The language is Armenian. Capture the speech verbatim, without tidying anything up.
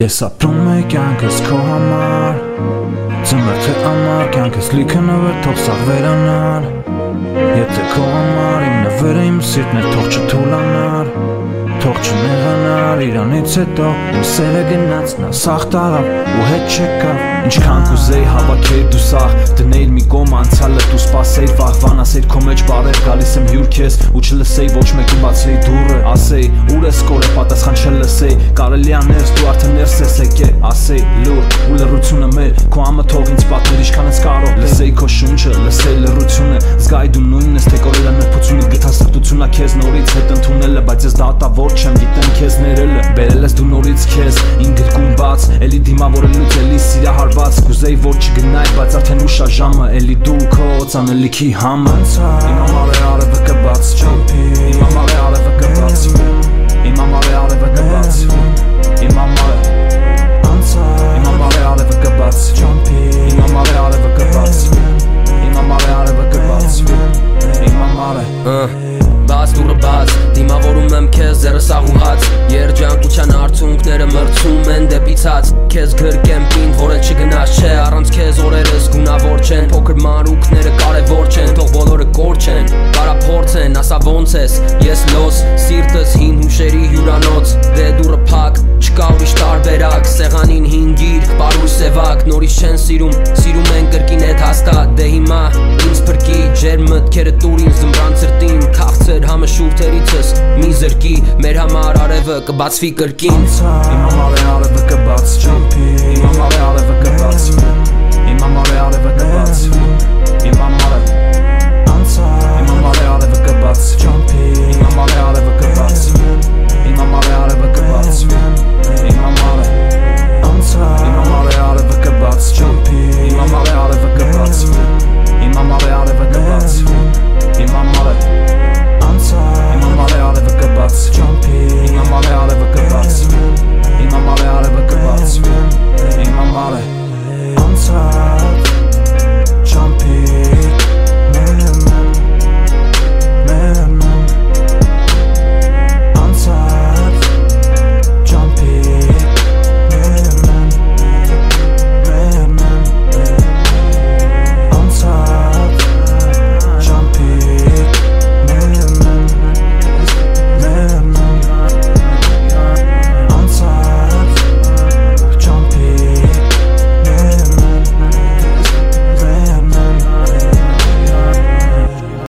Ես ապրում եի կյանքս քո համար Ձմեռ թե ամառ կյանքս լիքը նվեր թող սաղ վերանար Եթե քո համար իմ նվերը իմ սիրտն է թող չթուլանար Թող չնեղանար իրանից հետո իմ սերը գնաց նա սաղ տարավ ու հետ չեկավ Ինչքան կուզեի հավաքեի դու սաղ դնեիր մի կողմ անցյալը դու սպասեիր վաղվան ասեիր քո մեջ բարեր գալիս եմ հյուր քեզ ու չլսեի ոչ մեկի բացեի դուռը ասեի ուր ես կորե պատասխան չլսեի կարելի ա ներս դու արդեն ներս ես եկե ասեի լուր ու լռությունը մեր քո ամը թող ինձ պատմեր ինչքան ես կարող լսեի քո շունչը լսեի լռությունը զգայի դու նույնն ես թե կորել է նրբությունը գտա սրտությունա քեզ նորից հետ ընդունելը բայց ես դատավոր չեմ գիտեմ քեզ ներելը բերել ես դու նորից քեզ ին գրկում բաց էլի դիմավորելուց էլի սիրահարված կուզեի որ չգնայի բայց արդեն ուշ ա ժամը էլի դու քո ծանելիքի համը իմ համար է արևը կբաց իմ համար է արևը կբաց իմ համար է արևը կբաց իմ համար է իմ համար է արևը կբաց իմ համար է արևը կբաց իմ համար է արևը կբաց իմ համար է Բաց դուրը բաց, դիմավորում եմ քեզ ձեռս աղուհաց Երջանկության արցունքները մրցում են դեպի ցած Քեզ գրկեմ պինդ, որ էլ չգնաս չէ Առանց քեզ օրերս գունավոր չեն Փոքր մանրուքները կարևոր չեն Թող բոլորը կոր չեն Բարափորձ են, ասա ոնց ես Ես լոս, սիրտս հին հուշերի հյուրանոց Դե դուրը փակ, չկա ուրիշ տարբերակ Սեղանին հին գիրք, պարույր սևակ Նորից չեն սիրում, սիրում են կրկին էդ հաստատ Դե հիմա ինձ փրկի, ջեր մտքերը տուր ինձ զմրան ծրտին Քաղցր համը շուրթերիցս մի զրկի Մեր համար արևը կբացվի կրկին Իմ համար է արևը կբաց Իմ համար է արևը կբաց Իմ համար է արևը կբաց Իմ համար է Իմ համար է արևը կբաց Իմ համար է արևը կբաց Իմ համար է